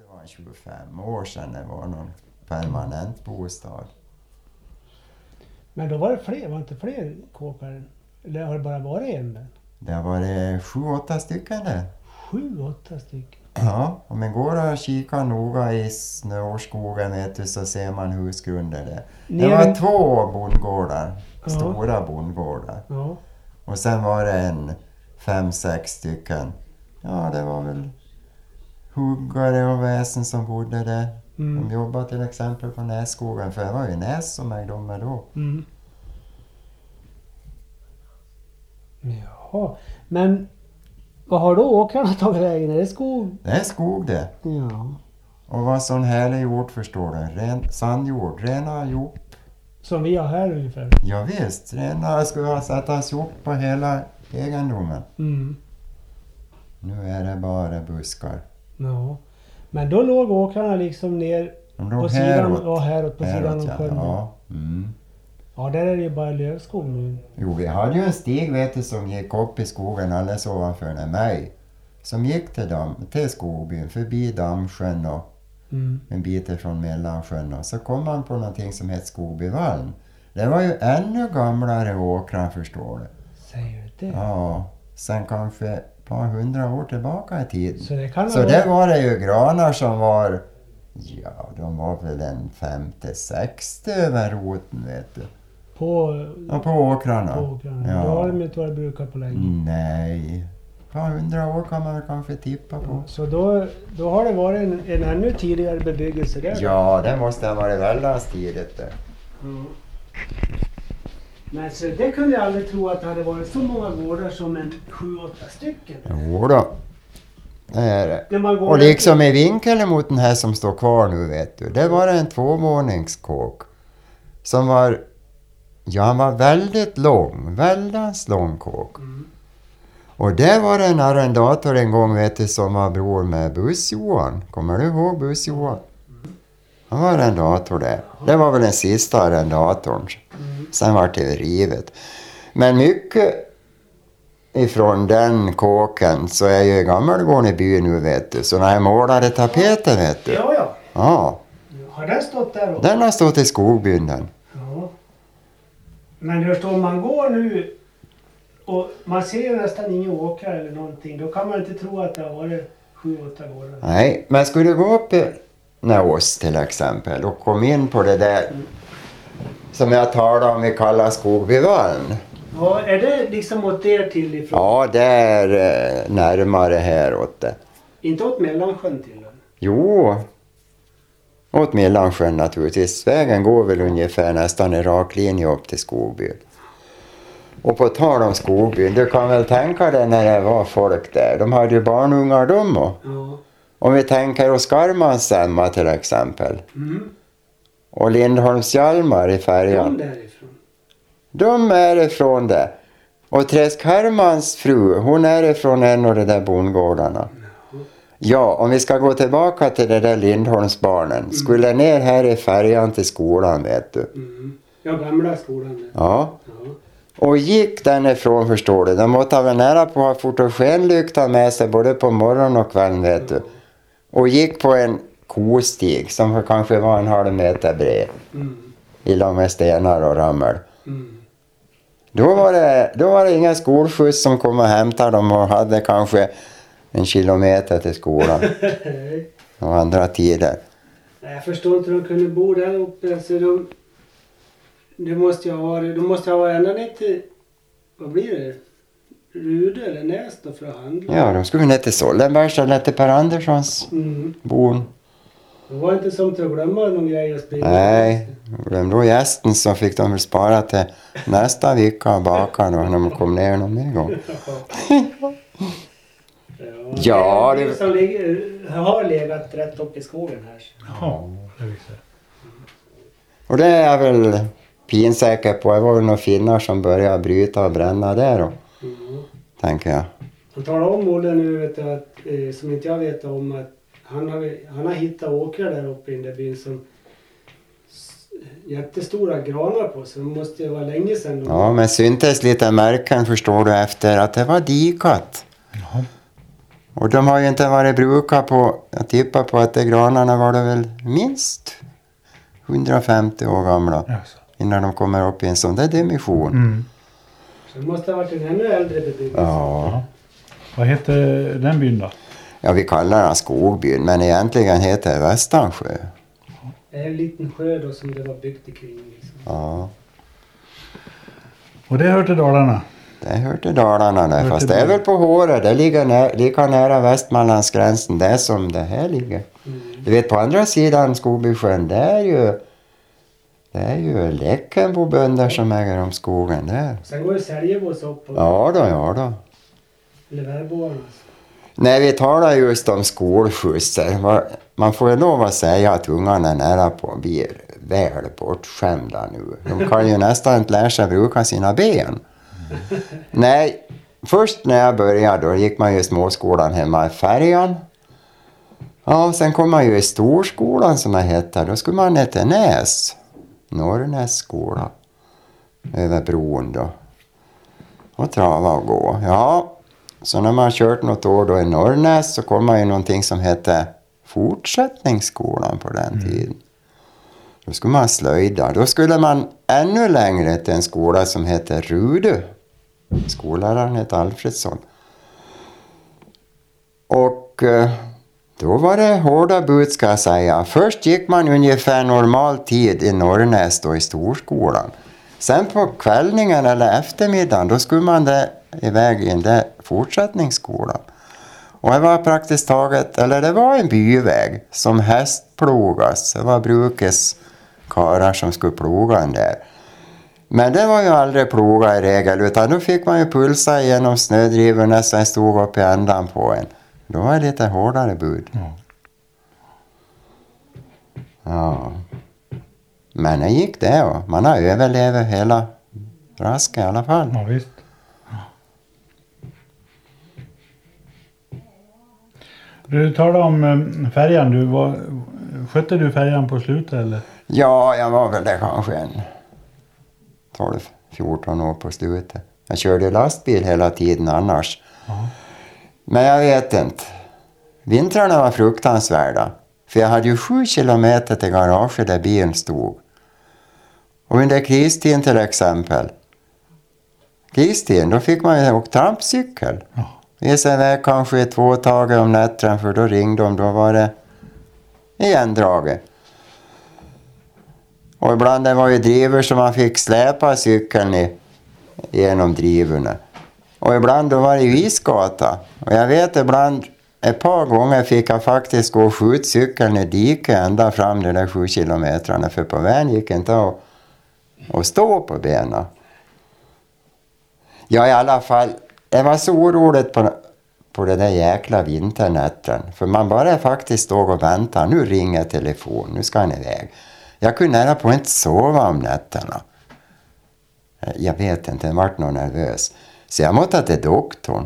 Det var 25 år sedan det var någon permanent bostad. Men då var det inte fler kåkar? Eller har det bara varit en där? Det har varit 7-8 stycken där. 7-8 stycken? Ja, om man går och kikar noga i snöskogen vet du, så ser man husgrunder där. Det var 2 bondgårdar, stora bondgårdar. Ja. Och sen var det 5-6 stycken. Ja, det var väl huggare och väsen som bodde där. De jobbade till exempel på Nässkogen, för det var ju Näs som ägde dem då. Jaha, men vad har då åkrarna tagit vägen? Är det skog? Det är skog det. Ja. Och vad sån härlig jord förstår du. Sandjord, rena jord. Som vi har här ungefär? Ja visst, rena skulle ha sättas ihop på hela egendomen. Nu är det bara buskar. Ja, men då låg åkrarna liksom ner på sidan, häråt på sidan om sjön. Ja. Ja, där är det ju bara lövskog nu. Jo, vi hade ju en stig vet du, som gick upp i skogen alldeles ovanför mig. Som gick till skogbyn, förbi Dammsjön och en bit ifrån Mellansjön. Och så kom man på någonting som heter Skogbyvallen. Det var ju ännu gamlare åkrar förstår du. Säger du det? Ja, sen kanske ett par 100 år tillbaka i tiden. Så det var det ju granar som var, ja de var väl en 50-60 över roten vet du. På åkrarna. Ja. Då har de inte varit brukat på länge. Nej, ett par 100 år kan man väl kanske tippa på. Ja, så då har det varit en ännu tidigare bebyggelse där? Ja, det måste ha varit väldigt tidigt där. Men så det kunde jag aldrig tro att det hade varit så många gårdar som 7-8 stycken. Jo då. Det är det. Och liksom i vinkeln mot den här som står kvar nu vet du. Det var en 2-våningskåk. Som var, ja han var väldigt lång kåk. Och det var en arrendator en gång vet du som var bror med Buss-Johan. Kommer du ihåg Buss-Johan? Han var arrendator där. Det var väl den sista arrendatorn. Sen var det rivet. Men mycket ifrån den kåken så är ju gammalgården i byn nu vet du. Så när jag målade tapeter vet du. Ja. Har den stått där också? Den har stått i skogbyn den. Ja. Men hur står man går nu och man ser nästan inga åkrar eller någonting. Då kan man inte tro att det har varit 7-8 gårdar. Nej, men skulle du gå upp när oss till exempel och kom in på det där som jag talade om vi kallar Skogbyvallen. Ja, är det liksom åt er till ifrån? Ja, det är närmare här åt det. Inte åt Mellansjön till? Jo, åt Mellansjön naturligtvis. Vägen går väl ungefär nästan i rak linje upp till Skogbyn. Och på tal om Skogbyn, du kan väl tänka dig när det var folk där. De hade ju barnungar de och. Ja. Om vi tänker oss Skarmansämma till exempel. Och Lindholms-Hjalmar i Färjan. De därifrån? De är ifrån det. Och Träsk-Hermans fru, hon är ifrån en av de där bondgårdarna. Ja, om vi ska gå tillbaka till det där Lindholmsbarnen. Skulle ner här i Färjan till skolan vet du. Ja, gamla skolan. Ja. Och gick den ifrån förstår du. De måste väl nära på att ha fotogenlyktan med sig både på morgon och kväll vet du. Och gick på en kostig som kanske var 1,5 meter bred. I långa stenar och rammel. Då var det inga skolskjuts som kom och hämtade dem och hade kanske 1 kilometer till skolan. Och andra tider. Nej, jag förstår inte hur de kunde bo där uppe. Så de måste ju ha varit ända ner till, vad blir det? Rude eller Näs då för att handla? Ja, de skulle ner till Sollenbergs eller till Per Anderssons bon. Det var inte som till att glömma någon grej att springa. Nej, glömde då gästen så fick de väl spara till nästa vecka och baka då när de kom ner någon mer gång. Ja, det som har legat rätt upp i skogen här. Ja, det visar. Och det är jag väl pinsäker på. Det var väl några finnar som började bryta och bränna där då. Tänker jag. Han talar om Olle nu vet du, att, som inte jag vet om att han har hittat åkrar där uppe i den där byn som jättestora granar på, så det måste ju vara länge sedan. Ja, men syntes lite märken förstår du efter att det var dikat. Ja. Och de har ju inte varit brukar på, jag tippar på att de granarna var det väl minst 150 år gamla. Jaså. Innan de kommer upp i en sån där dimension. Mm. Så det måste ha varit en ännu äldre bebyggelse. Ja. Vad heter den byn då? Ja, vi kallar den Skogbyn, men egentligen heter det Västansjö. Det är en liten sjö då som det var byggt kring. Liksom. Ja, Och det hör till Dalarna. det hör till Dalarna där, Hör fast till det är Dalarna. väl på Håret. Det ligger lika nära Västmanlandsgränsen där som det här ligger. Du vet, på andra sidan Skogbysjön, det är ju Läckenbobönder som äger om skogen där. Sen går ju Säljebås upp. Och, Ja då. Eller Värboarna. Nej, vi talar just om skolskjutsar. Man får ju lov att säga att ungarna är nära på att bli väl bortskämda nu. De kan ju nästan inte lära sig bruka sina ben. Nej, först när jag började då gick man ju i småskolan hemma i Färjan. Ja, sen kom man ju i storskolan som jag hette. Då skulle man ner till Näs. Norrnäs skola. Över bron då. Och trava och gå. Ja, så när man kört något år då i Norrnäs så kom man ju någonting som hette fortsättningsskolan på den tiden. Då skulle man slöjda. Då skulle man ännu längre till en skola som heter Rude. Skolläraren hette Alfredsson. Och då var det hårda bud ska jag säga. Först gick man ungefär normal tid i Norrnäs då i storskolan. Sen på kvällningen eller eftermiddagen då skulle man iväg i den där fortsättningsskolan. Och det var praktiskt taget, eller det var en byväg som hästplogas. Det var brukets karlar som skulle ploga den där. Men det var ju aldrig ploga i regel, utan då fick man ju pulsa igenom snödrivorna som stod upp i ändan på en. Då var det lite hårdare bud. Ja. Men det gick det och man har överlevt hela rasken i alla fall. Ja, visst. Du talade om färjan. Skötte du färjan på slutet eller? Ja, jag var väl där kanske en 12-14 år på slutet. Jag körde lastbil hela tiden annars. Ja. Men jag vet inte. Vintrarna var fruktansvärda. För jag hade ju 7 kilometer till garaget där bilen stod. Och under kristiden till exempel. Kristiden, då fick man ju åka trampcykel. Ja. Ge sig iväg kanske i 2 dagar om nätten, för då ringde de. Då var det igendraget. Och ibland det var ju drivor som man fick släpa cykeln genom drivorna. Och ibland då var det ju isgata. Och jag vet ibland, ett par gånger fick jag faktiskt gå och skjuta cykeln i diket ända fram de där 7 kilometrarna. För på vägen gick inte att stå på benen. Ja, i alla fall, det var så oroligt på det där jäkla vinternätten. För man bara faktiskt stod och väntade. Nu ringer telefon, nu ska han iväg. Jag kunde nära på inte sova om nätterna. Jag vet inte, jag vart nog nervös. Så jag måste till doktorn.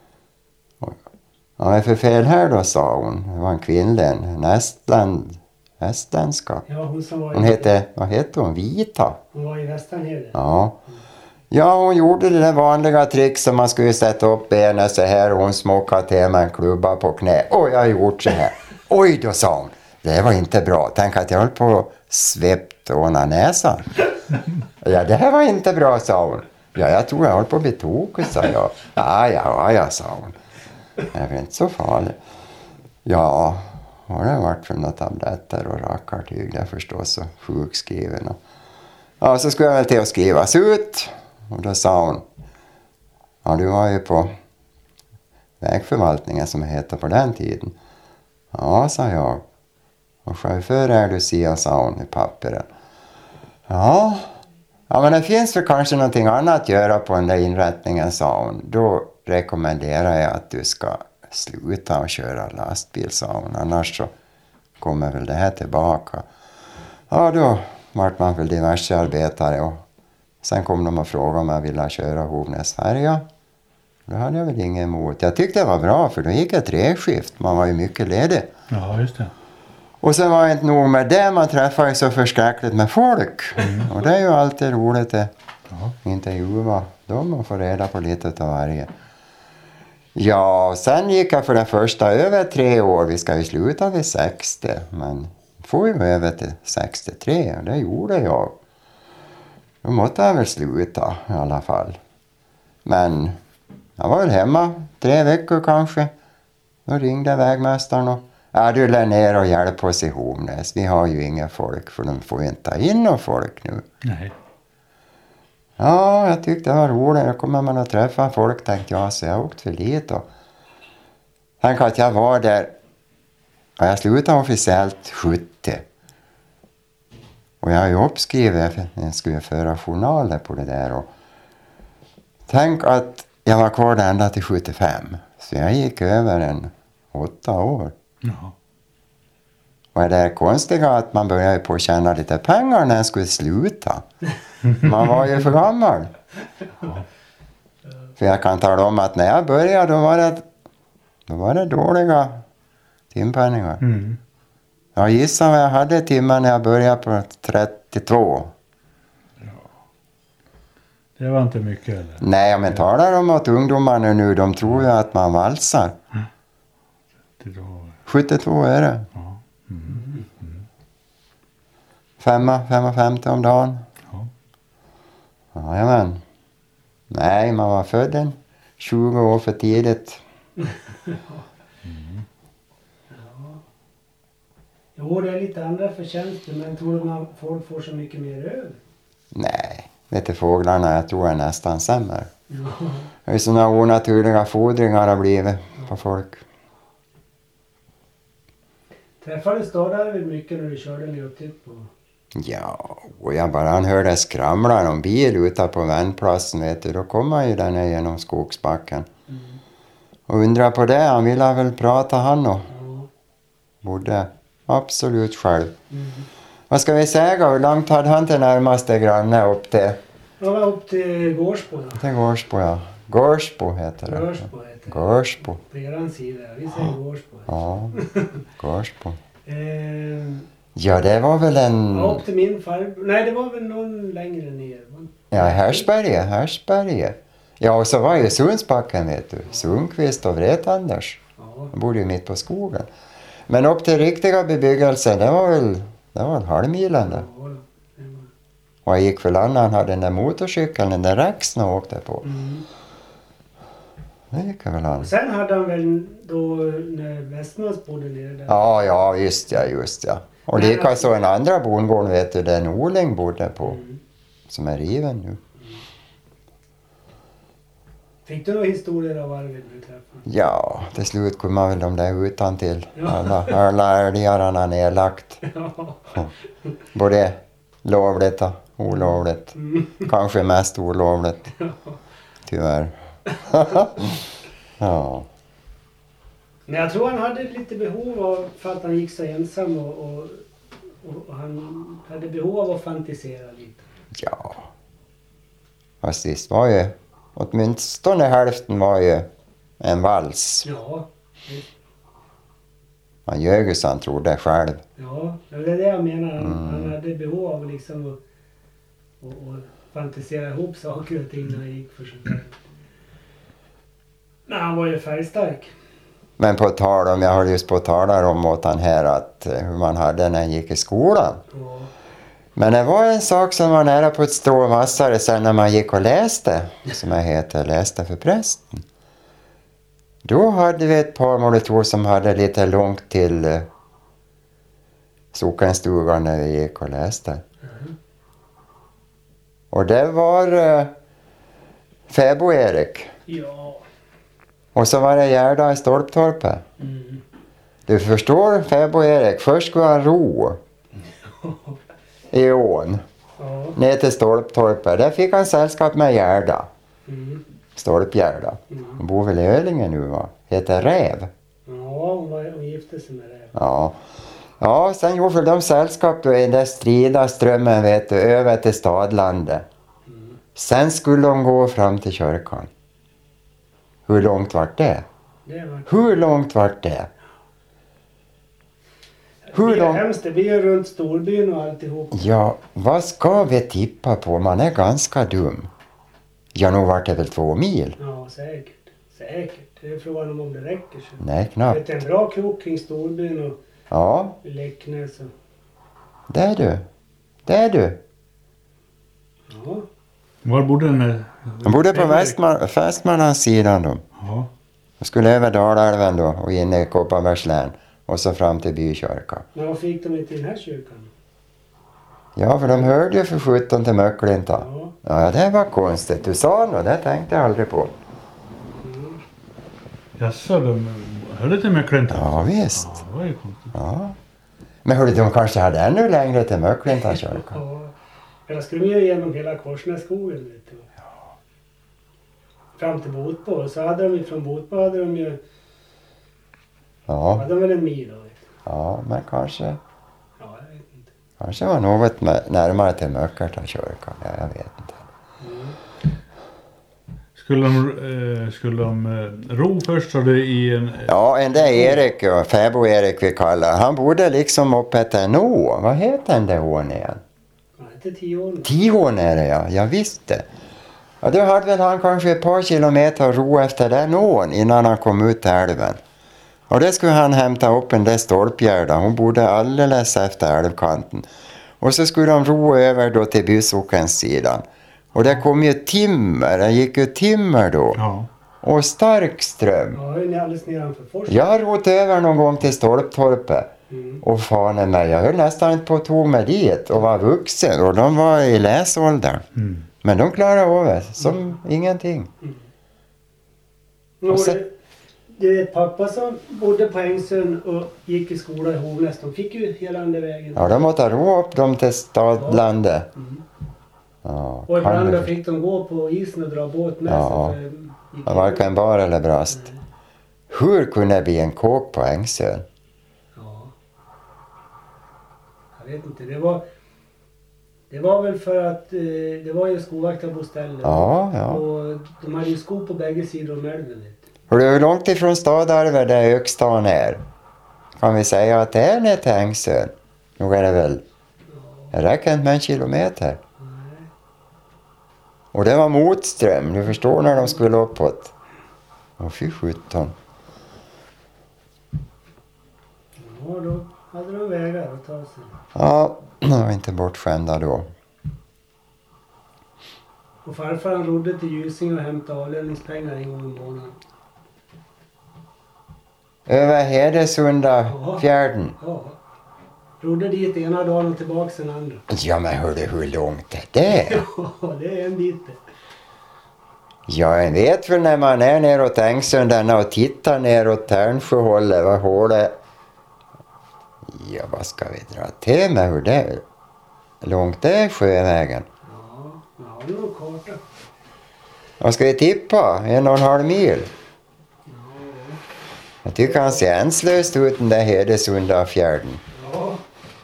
Vad är för fel här då, sa hon. Det var en kvinnlig, en estländska. Ja, Hon hette, vad hette hon? Vita. Hon var i Västanheden. Ja. Ja, hon gjorde det där vanliga trick som man skulle sätta upp benen så här och hon smockade till med en klubba på knä. Oj, jag har gjort så här. Oj, då sa hon. Det var inte bra. Tänk att jag höll på att svept åna näsan. Ja, det här var inte bra, sa hon. Ja, jag tror jag höll på att bli tokig, sa jag. Ja, sa hon. Det är inte så farligt. Ja, har det varit för några tabletter och rackartyg där förstås och sjukskriven. Ja, så skulle jag väl till att skrivas ut. Och då sa hon, ja, du var ju på vägförvaltningen som heter på den tiden. Ja, sa jag. Och chaufför är du, sa hon i papperen. Ja, men det finns väl kanske någonting annat att göra på den där inrättningen, sa hon. Då rekommenderar jag att du ska sluta och köra lastbil, sa hon. Annars så kommer väl det här tillbaka. Ja, då vart man väl diverse arbetare och sen kom de och frågade om jag ville köra Hovnäsfärja. Då hade jag väl ingen emot. Jag tyckte det var bra för då gick ett treskift. Man var ju mycket ledig. Ja, just det. Och sen var det inte nog med det. Man träffar ju så förskräckligt med folk. Och det är ju alltid roligt att intervjua dem och få reda på lite av varje. Ja, sen gick jag för den första över 3 år. Vi ska ju sluta vid 60. Men får ju över till 63. Det gjorde jag. Då måste jag väl sluta i alla fall. Men jag var väl hemma 3 veckor kanske. Då ringde vägmästaren och du lär ner och hjälp oss i Hovnäs. Vi har ju inga folk för de får ju inte ta in någon folk nu. Nej. Ja, jag tyckte det var roligt. Då kommer man att träffa folk, tänkte jag. Så jag åkte för dit och tänkte att jag var där. Och jag slutade officiellt 70. Och jag har ju uppskrivit, jag skulle föra journaler på det där. Och tänk att jag var kvar där ända till 75. Så jag gick över en 8 år. Ja. Och det är konstiga att man började på att tjäna lite pengar när jag skulle sluta. Man var ju för gammal. För jag kan tala om att när jag började då var det dåliga timpenningar. Mm. Jag gissar vad jag hade timmar när jag började på 32. Det var inte mycket eller? Nej, men talar om att ungdomarna nu, de tror ju att man valsar. 72 är det. Ja. Mm. 5,50 om dagen. Ja. Jajamän. Nej, man var född en 20 år för tidigt. Jo, det är lite andra förtjänster, men tror du man folk får så mycket mer över? Nej, vet du fåglarna, jag tror är nästan sämre. Ja. Det är sådana onaturliga fodringar har blivit på folk. Träffade stadade vi mycket när du körde ner och titt på? Ja, och jag bara hörde skramla någon bil ute på vändplatsen, vet du. Då kom man ju där ner genom skogsbacken. Och undrar på det, han ville väl prata han och bodde absolut själv. Vad ska vi säga, hur långt hade han till närmaste granne upp till? Jag var upp till Gårdsbo då. Till Gårdsbo, ja. Gårdsbo heter det. Gårdsbo heter det. Gårdsbo. På eran sida, vi säger Gårdsbo. Ja, Gårdsbo. Eh, Ja, det var väl en... ja, upp till min farbror. Nej, det var väl någon längre ner. Ja, Härsberge. Ja, och så var ju Sundsbacken, vet du. Sundqvist och Vretanders. Ja. De bodde ju mitt på skogen. Men upp till riktiga bebyggelsen, det var en halvmilen där. Ja, det var- Och jag gick för landet, hade den där motorcykeln, den där Rexen och åkte på. Det gick jag väl an. Och sen hade han väl då när Västmans bodde nere där. Ja, just ja. Och likaså en andra bondgård, vet du, där Norling bodde på. Som är riven nu. Fick du några historier av Arvid du träffade? Ja, till slut kom man väl de där utan till. Ja. Alla älgar han har nedlagt. Ja. Både lovligt och olovligt. Kanske mest olovligt. Tyvärr. Ja. Men jag tror han hade lite behov av, för att han gick så ensam och han hade behov av att fantisera lite. Ja. Fast visst var ju, åtminstone hälften var ju en vals. Ja, Han ljög ju så han trodde själv. ja, det är det jag menar. Han hade behov av liksom att fantisera ihop saker och ting när han gick för sig själv. Men han var ju färgstark. Men på tal om, jag höll just på att tala om åt han här att hur man hade när han gick i skolan. Ja. Men det var en sak som var nära på ett strå vassare sen när man gick och läste. Som jag heter, läste för prästen. Då hade vi ett par monitor som hade lite långt till sockenstugan när vi gick och läste. Och det var Fäbo-Erik. Ja. Och så var det Gerda i Stolptorpet. Du förstår, Fäbo-Erik, först skulle han ro i ån. Ja. Ner till Stolptorpet. Där fick han sällskap med Gerda. Stolpgärda. Hon bor väl i Ölinge nu, va? Heter Räv. Ja, hon gifte sig med det. Ja. Ja, sen gjorde väl de sällskap då i den där strida strömmen, vet du, över till Stadlandet. Sen skulle de gå fram till kyrkan. Hur långt vart det? Hur långt vart det? Det är hemskt, det blir ju runt storbyn och alltihop. Ja, vad ska vi tippa på? Man är ganska dum. Ja, nog vart det väl 2 mil? Ja, säkert. Säkert. Det är frågan om det räcker. Så. Nej, knappt. Det är en bra krok kring Storbyn och Ja, Läcknäs. det är du. Det är du. Ja. Var bodde den där? De bodde på Västmanlandssidan då. Ja. De skulle över Dalälven då och in i Kopparbergs län. Och så fram till bykyrkan. Men vad fick de inte i den här kyrkan? Ja, för de hörde ju för 17 till Möcklinta. Ja. Ja, det var konstigt. Du sa något, det tänkte jag aldrig på. Mm. Jaså, de hörde till Möcklinta? Ja, visst. Ja, det var ju konstigt. Ja. Men hörde de kanske hade ännu längre till Möcklinta kyrkan. Ja. Eller skulle de ju igenom hela Korsnässkogen, vet du. Ja. Fram till Botbo. Och så hade de ju från Botbo hade de ju... Ja, Hade de väl en mil då, vet du. ja, men kanske... Ja, jag vet inte. Kanske var något närmare till Möckarta kyrkan. Ja, jag vet inte. Mm. Skulle de ro först så du i en... Ja, en där Erik, ja, Fäbo Erik vi kallar. Han bodde liksom uppe till en å. Vad heter den där ån igen? Ja, inte 10 år nu. Tion är det, ja. Jag visste. Ja, då hade väl han kanske ett par kilometer att ro efter den ån innan han kom ut till älven. Och det skulle han hämta upp en där stolpgärda. Hon bodde alldeles efter älvkanten. Och så skulle de ro över då till Bysockens sidan. Och det kom ju timmer. Det gick ju timmer då. Ja. Och stark ström. Ja, det är alldeles nedanför forsen. Jag har rott över någon gång till Stolptorpet. Mm. Och fan mig, jag höll nästan inte på att tog mig dit och var vuxen. Och de var i läsåldern. Mm. Men de klarade av det som ingenting. Jo, Och sen- det är ett pappa som bodde på Ängsön och gick i skola i Hovnäs. De fick ju hela den där vägen. Ja, de måste ro upp dem till stadlandet. Mm. Ja, Och ibland kan då det. fick de gå på isen och dra båt med Ja. sig. Ja, varken bar eller brast. Nej. Hur kunde det bli en kåk på Ängsön? Ja. Jag vet inte. Det var väl för att det var ju skovaktarboställe. Ja, ja. Och de hade ju skog på bägge sidor om älven. Vet du. Och det är långt ifrån Stadalven där Ökstan är. Kan vi säga att det är ner till Ängsön? Nog är det väl. Det räcker inte med 1 kilometer. Nej. Och det var motström. Du förstår när de skulle uppåt. Och fy 17. Ja, då hade de vägar att ta sig. Ja, de var inte bortskämda då. Och farfar han rodde till Gysinge och hämtade avlöningspengar en gång om månaden. Över Hedesunda fjärden. Ja. Rodde dit ena dagen och tillbaks den andra. Ja, men hörde hur långt är det? Ja, det är en bit det. Ja, jag vet väl när man är neråt Ängsundarna och tittar neråt Tärnsjöhållet, vad hålet... Ja, vad ska vi dra till med hur det långt det är sjövägen? Ja, jag har nog karta. Vad ska vi tippa? 1,5 mil? Ja, Jag tycker han ser änslöst ut den där Hedesunda fjärden. ja.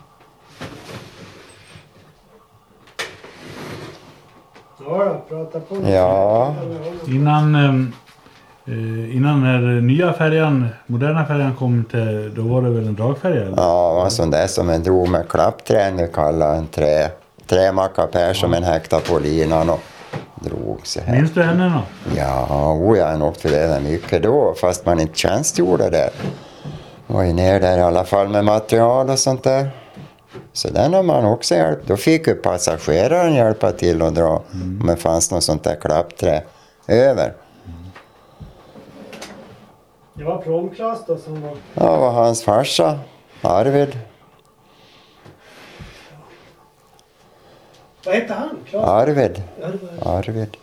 Ja då, prata på nu. Ja. Innan den nya färjan, moderna färjan kom till, då var det väl en dragfärja? Eller? Ja, det var sån där som en drog med klappträn vi kallar en trämacka per som en häkta på linan och drog så här. Minns du henne då? Ja, jag åkte över mycket då fast man inte tjänstgjorde där. Var ju ner där i alla fall med material och sånt där. Så den har man också hjälpt. Då fick ju passageraren hjälpa till att dra om det fanns något sånt där klappträ över. Det var Promklas då som var... Ja, det var hans farsa, Arvid. Vad hette han? Klas? Arvid. Ja, det var... Arvid.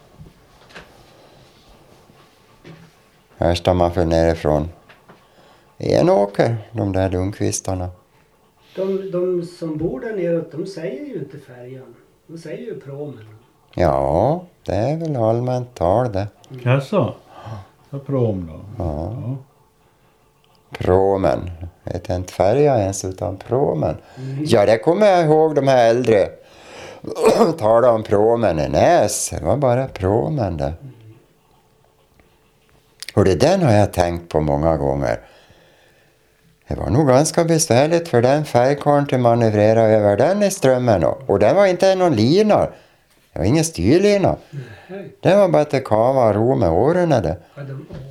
Här står man för nerifrån Enåker, de där Lundqvistarna. De som bor där nere, de säger ju inte färjan. De säger ju promen. Ja, det är väl allmänt tal det. Jaså? Ja, prom då. Ja. Promen. Heter inte färja ens utan promen. Ja, det kommer jag ihåg de här äldre talade om promen i Näs. Det var bara promen det. Och den har jag tänkt på många gånger. Det var nog ganska besvärligt för den färgkarlen till manövrera över den i strömmen. Och det var inte någon lina. Det var ingen styrlina. Nej. Det var bara att kava och ro med åren. Det. Ja, de åren.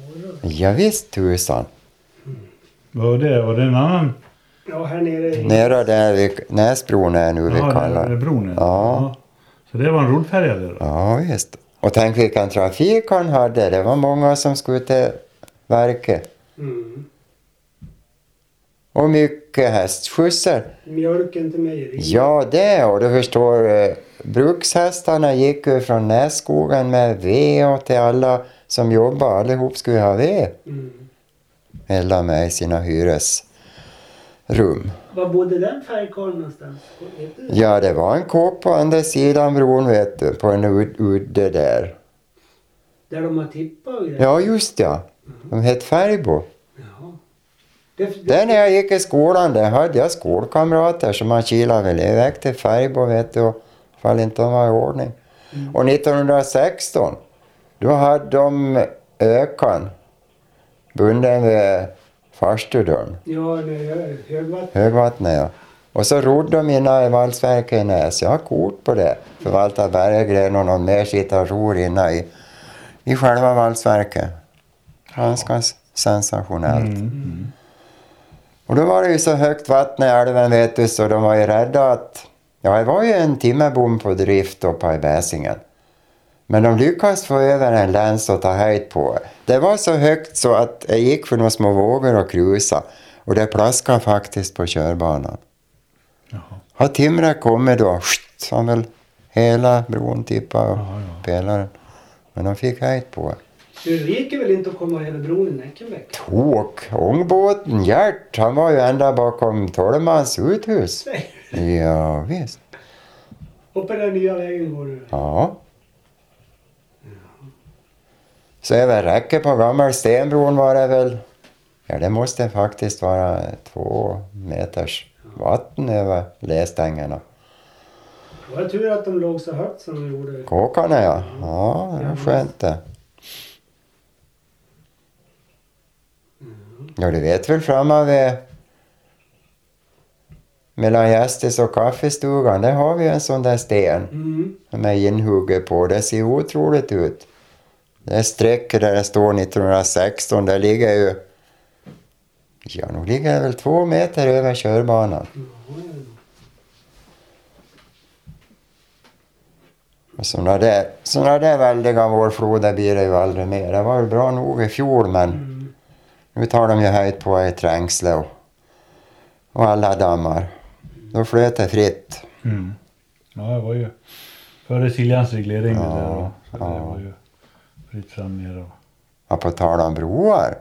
Ja visst tusan. Var det en annan? Ja, här nere. Nere där vid Näsbron är nu vi kallar det är bron. Ja. Så det var en roddfärja där då? Ja visst. Och tänk vilken trafik han hade. Det var många som skulle till verket. Mm. Och mycket hästskjutsar. Mjölken till mejeri. Ja det, och du förstår, brukshästarna gick ju från Nässkogen med ved och till alla som jobbar. Allihop skulle ha ved. Hela med i sina hyresrum. Var bodde den färgkarlen någonstans? Ja, det var en kåk på andra sidan bron, vet du, på en udde där. Där de har tippat och grejer? Ja, just ja. De hette Färgbo. Jaha. Där när jag gick i skolan, där hade jag skolkamrater som man kilade väl iväg till Färgbo, vet du, och fall inte de var i ordning. Och 1916, då hade de ökan bunden vid farstudörren. Ja, högvatten. Högvattnet, ja. Och så rodde de innan i valsverket i Näs. Jag har kort på det. Förvaltar Berggren och någon mer sitter och ror innan i själva valsverket. Ganska sensationellt. Och då var det ju så högt vatten i älven, vet du, så de var ju rädda att... Ja, det var ju en timmerbom på drift då på Bäsingen. Men de lyckades få över en läns och ta höjd på. Det var så högt så att jag gick för några små vågor och krusa. Och det plaskade faktiskt på körbanan. Jaha. Har timret kommit då, så han väl hela bron tippade och pelaren. Men de fick höjd på. Det gick väl inte att komma över bron i Näckenbäck? Tåk, ångbåten, Gert, han var ju ända bakom Tolmans uthus. Nej. Ja, visst. Och på den nya vägen går du? Ja. Så över räcke på gammal stenbron var det väl, ja det måste faktiskt vara 2 meters vatten över lästängerna. Det var tur att de låg så högt som de gjorde. Kåkarna ja, ja det var skönt det. Ja du vet väl framme vid mellan Gästes och kaffestugan, där har vi en sån där sten med inhugget på, det ser otroligt ut. Det strecket där det står 1916, där ligger ju... Ja, nu ligger det väl 2 meter över körbanan. Och såna där väldiga vårfloder blir det ju aldrig mer. Det var ju bra nog i fjol, men... Nu tar de ju höjd på i Trängsle och alla dammar. Då flöt det fritt. Ja, det var ju... Före Siljans reglering Ja, det där då. Så ja. det var ju... fritt fram ner och... Ja, på tal om broar.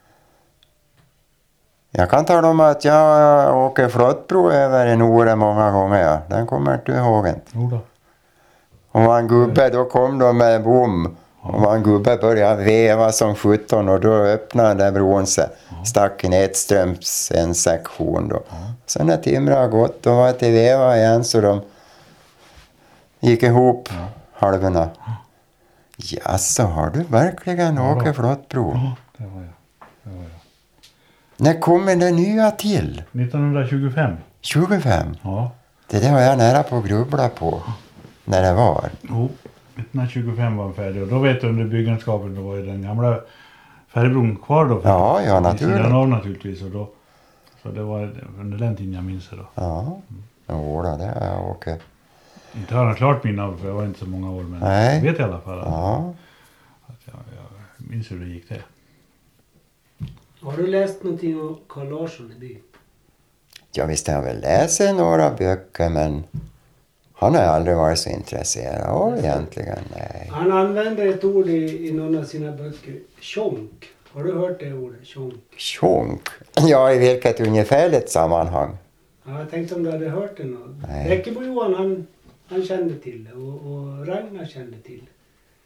Jag kan tala om att jag åker flottbro över i Nore många gånger. Ja. Den kommer inte ihåg inte. Jodå. Och var en gubbe, då kom de med bom. Och var en gubbe började veva som 17 och då öppnade den bron sig. Stack nedströms en sektion då. Sen när timret har gått, då var det till veva igen så de gick ihop halvorna. Ja, så har du verkligen åkt flottbro? Ja, det var jag. När kommer det nya till? 1925. 25? Ja. Det där har jag nära på att grubbla på. När det var. Jo, 1925 var den färdig. Och då vet du under byggenskapen, då var ju den gamla färgbron kvar då. Ja, naturligt. I sidan av naturligtvis. Och då, så det var under den tiden jag minns det då. Ja, då det har jag åkt. Inte har jag klart minne av, för jag var inte så många år. Men Nej. jag vet i alla fall Ja. att jag minns hur det gick det. Har du läst någonting om Carl Larsson i byn? Ja, visst har jag väl läst några böcker, men han har aldrig varit så intresserad av egentligen. Nej. Han använder ett ord i någon av sina böcker. Tjonk. Har du hört det ordet? Tjonk. Tjonk? Ja, i vilket ungefärligt sammanhang? Ja, jag tänkte om du hade hört det någon. Nej. Bäckebo-Johan han kände till det och Ragnar kände till det.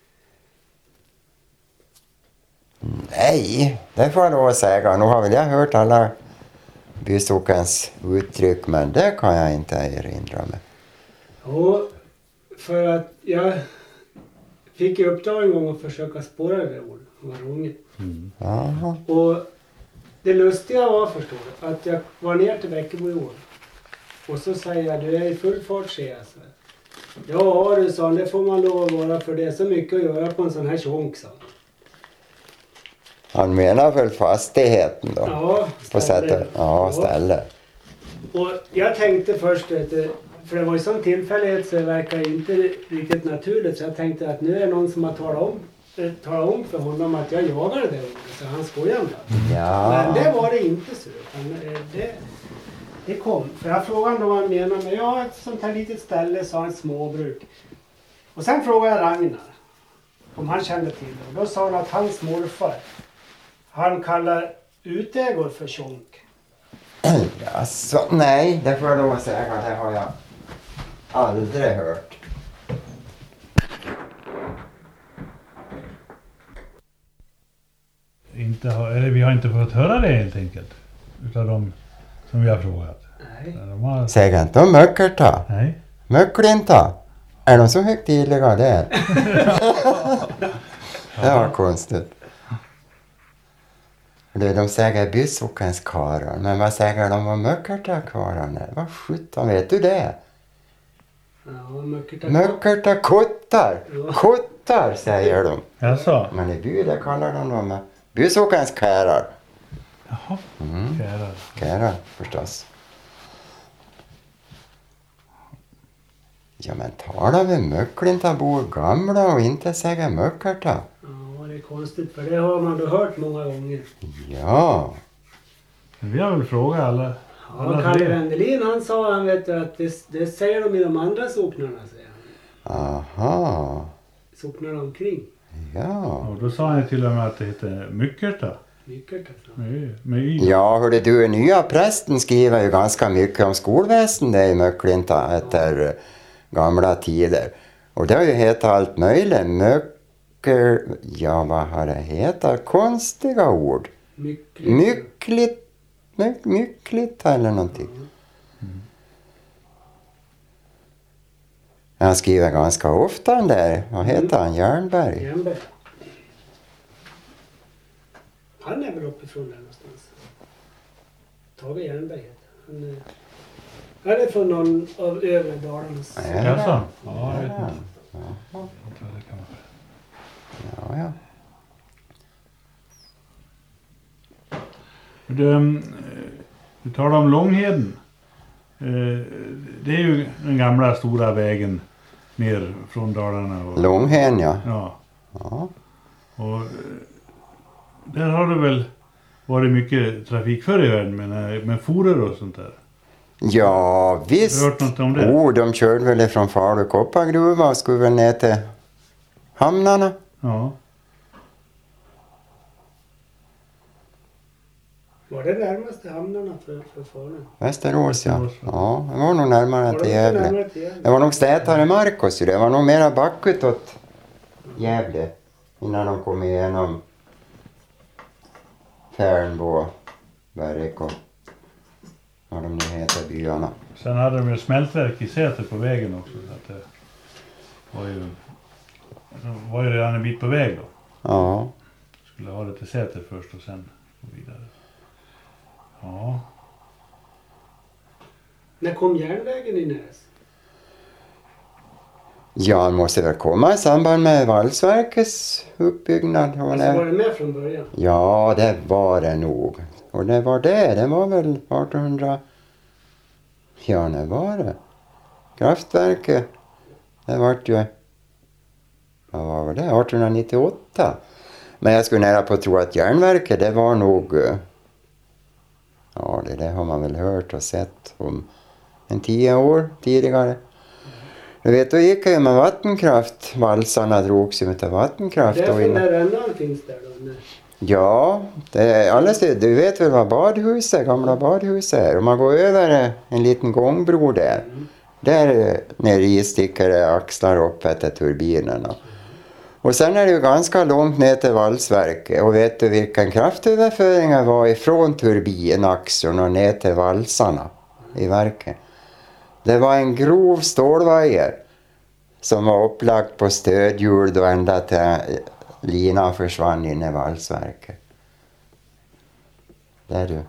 Nej, det får jag då säga. Nu har väl jag hört alla bysockens uttryck, men det kan jag inte erinra mig. Och för att jag fick i uppdrag en gång att försöka spåra det där ordet. Det var roligt. Jaha. Och det lustiga var, förstår du, att jag var ner till Bäckebo-Johan. Och så säger jag, du är i full fart, ser jag. Så. Ja, du sa, det får man lov att vara, för det är så mycket att göra på en sån här tjonk, sa han. Han menar väl fastigheten då? Ja, På sättet. Ja, ställe. Och jag tänkte först, för det var ju sån tillfällighet så det verkar inte riktigt naturligt. Så jag tänkte att nu är det någon som har talat om för honom att jag jagade det. Så han skojade om det. Ja. Men det var det inte så. Utan det kom. För jag frågade honom vad han menade. Men jag har ett sånt här litet ställe, så har ett småbruk. Och sen frågade jag Ragnar om han kände till det. Och då sa han att hans morfar, han kallar utägor för tjonk. Alltså, nej, det får jag lov att säga. Det har jag aldrig hört. Vi har inte fått höra det helt enkelt. Utav de som vi har frågat. Nej. Säger inte om möckerta? Nej. Möcklinta? Är de så högtidliga där? Det var konstigt. De säger bysockens karlar, men vad säger de om möckerta-karlarna? Vad sjutton, vet du det? Ja, möckerta kottar. Ja. Kottar säger de. Jaså? Men i by där kallar de dem bysockens karlar. Jaha, Kärar förstås. Ja, men talar vi möcklinta bor gamla och inte säger möckerta? Ja, det är konstigt, för det har man då hört många gånger. Ja. Vi har väl frågat alla. Ja, Kalle Wendelin han sa, han vet att det säger de i de andra socknarna, säger han. Aha. Socknarna omkring. Ja. Och då sa han till och med att det heter Myckerta. Mycket alltså. Med y. Ja, hörde du, nya prästen skriver ju ganska mycket om skolväsendet i Möcklinta efter gamla tider. Och det har ju hetat allt möjligt. Ja, vad har det hetat? Konstiga ord. Myckligt eller någonting. Han skriver ganska ofta där. Vad heter han? Järnberg? Järnberg. Han är väl uppifrån där någonstans. Tage Järnberg heter han. är från någon av övre Dalarnas. Jaså? Ja, jag vet inte. Ja. Jag tror det kan vara. Ja. Du talar om Långheden. Det är ju den gamla stora vägen ner från Dalarna. Och, Långheden, ja. Ja. Och där har det väl varit mycket trafik förr i världen med forer och sånt där. Ja, visst. Har du hört något om det? De körde väl från Falu koppargruva och skulle väl ner till hamnarna. Ja. Var det närmaste hamnarna för Falun? Västerås, ja. Ja, det var nog närmare än till Gävle. Närmare till Gävle? Det var nog stätare Marcos, det var nog mera backut åt Gävle innan de kom igenom Färnbo, Berg och vad de nu heter, byarna. Sen hade de ju smältverk i Säter på vägen också. Så att det var ju redan en bit på väg då. Ja. Skulle ha det till Säter först och sen gå vidare. Ja. När kom järnvägen i Näs? Ja, han måste väl komma i samband med valsverkets uppbyggnad. Alltså var det med från början? Ja, det var det nog. Och det var väl 1800... Ja, när var det? Kraftverket, det vart ju... Vad var det? 1898. Men jag skulle nära på tro att järnverket, det var nog... Ja, det har man väl hört och sett om 10 år tidigare. Du vet, då gick ju med vattenkraft. Valsarna drogs ju med vattenkraft. Därför när rännan finns där då? Ja, det är alldeles det. Du vet väl vad badhuset, gamla badhuset är. Om man går över en liten gångbro där. Där nere i sticker det axlar upp efter turbinerna. Och sen är det ju ganska långt ner till valsverket. Och vet du vilken kraftöverföring det var ifrån turbinaxeln och ner till valsarna i verket? Det var en grov stålvajer som var upplagt på stödhjul då ända till linan försvann in i valsverket. Där du.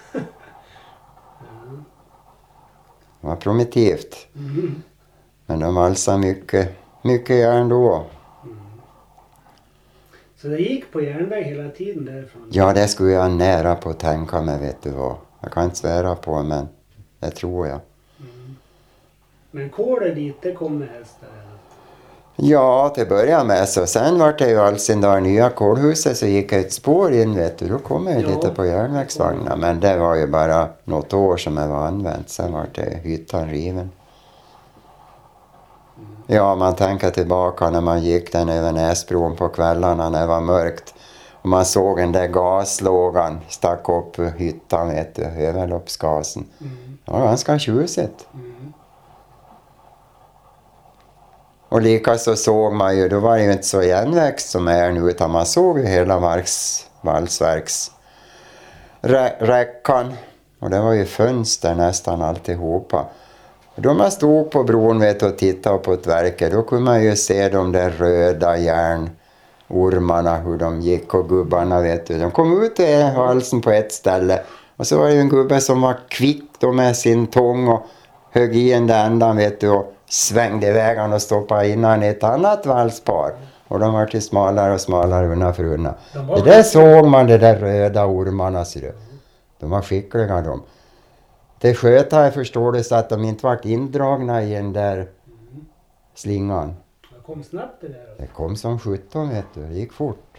Det var primitivt. Men de valsade mycket järn då. Så det gick på järnväg hela tiden därifrån? Ja, det skulle jag nära på att tänka mig, vet du vad. Jag kan inte svära på, men det tror jag. Mm. Men kolet dit, det kom med hästar? Ja, till början med så. Sen var det ju alltså det där nya kolhuset så gick ett spår in, vet du. Då kom jag ju lite på järnvägsvagnar. Men det var ju bara något år som jag var använt. Sen var det hyttan riven. Ja, man tänker tillbaka när man gick den över Näsbron på kvällarna när det var mörkt. Och man såg den där gaslågan stack upp hyttan, vet du, överloppsgasen. Det var ganska tjusigt. Och likaså såg man ju, då var det ju inte så igenväxt som är nu, utan man såg ju hela valsverksräckan. Och det var ju fönster nästan alltihopa. Då man stod på bron, vet du, och tittade på ett verk, då kunde man ju se de där röda järnormarna, hur de gick, och gubbarna, vet du. De kom ut i halsen på ett ställe. Och så var det ju en gubbe som var kvick då med sin tång och högg i en ändan, vet du, och svängde iväg och stoppade innan ett annat valspar. Och de var till smalare och smalare undan för undan. Det där såg man, de där röda ormarna, ser du. De var skickliga de. Det sköta jag förstår det så att de inte varit indragna i den där slingan. Det kom snabbt det där. Det kom som 17, vet du. Det gick fort.